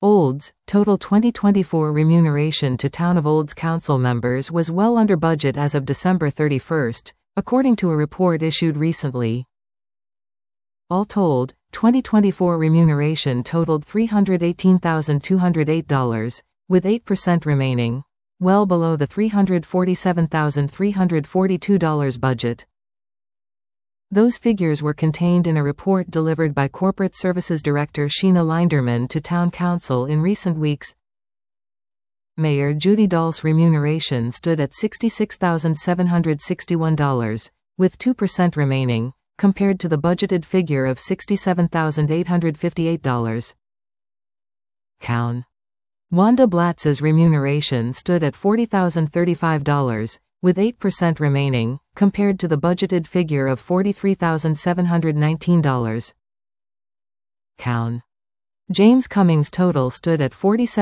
Olds, total 2024 remuneration to Town of Olds Council members was well under budget as of December 31, according to a report issued recently. All told, 2024 remuneration totaled $318,208, with 8% remaining, well below the $347,342 budget. Those figures were contained in a report delivered by Corporate Services Director Sheena Linderman to Town Council in recent weeks. Mayor Judy Dahl's remuneration stood at $66,761, with 2% remaining, compared to the budgeted figure of $67,858. Count. Wanda Blatz's remuneration stood at $40,035, with 8% remaining, compared to the budgeted figure of $43,719. Count. James Cummings' total stood at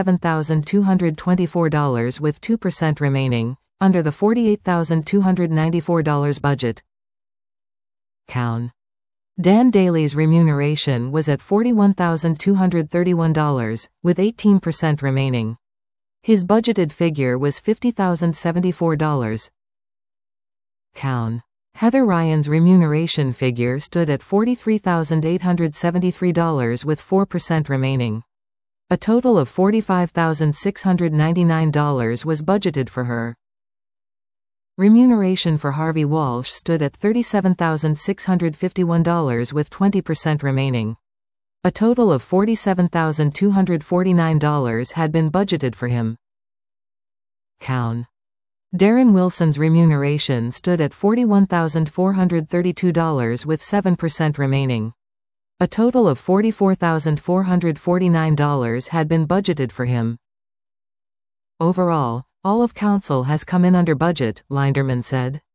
$47,224 with 2% remaining, under the $48,294 budget. Count. Dan Daly's remuneration was at $41,231, with 18% remaining. His budgeted figure was $50,074. Count. Heather Ryan's remuneration figure stood at $43,873 with 4% remaining. A total of $45,699 was budgeted for her. Remuneration for Harvey Walsh stood at $37,651 with 20% remaining. A total of $47,249 had been budgeted for him. Count. Darren Wilson's remuneration stood at $41,432 with 7% remaining. A total of $44,449 had been budgeted for him. Overall, all of Council has come in under budget, Linderman said.